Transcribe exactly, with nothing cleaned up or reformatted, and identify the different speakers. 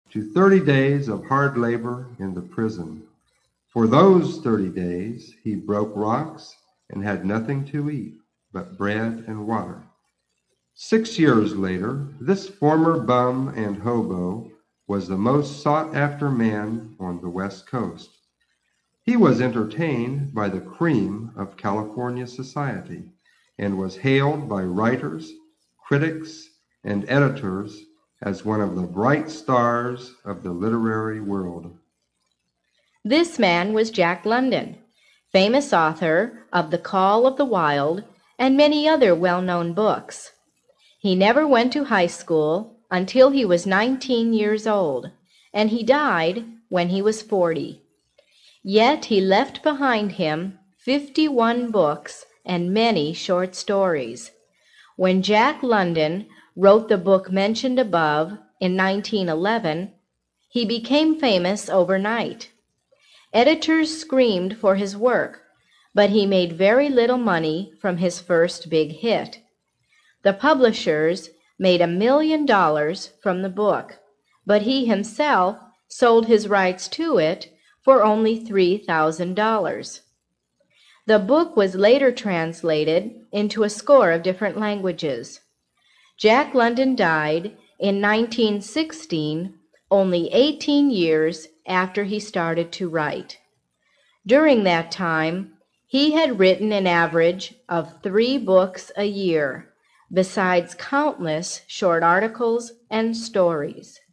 Speaker 1: to thirty days of hard labor in the prison. For those thirty days he broke rocks and had nothing to eat but bread and water. Six years later, this former bum and hobo was the most sought-after man on the West Coast. He was entertained by the cream of California society and was hailed by writers, critics, and editors as one of the bright stars of the literary world.
Speaker 2: This man was Jack London, famous author of The Call of the Wild and many other well-known books. He never went to high school until he was nineteen years old, and he died when he was forty. Yet he left behind him fifty-one books and many short stories. When Jack London wrote the book mentioned above in nineteen eleven, he became famous overnight. Editors screamed for his work, but he made very little money from his first big hit. The publishers made a million dollars from the book, but he himself sold his rights to it for only three thousand dollars. The book was later translated into a score of different languages. Jack London died in nineteen sixteen, only eighteen years after he started to write. During that time, he had written an average of three books a year, besides countless short articles and stories.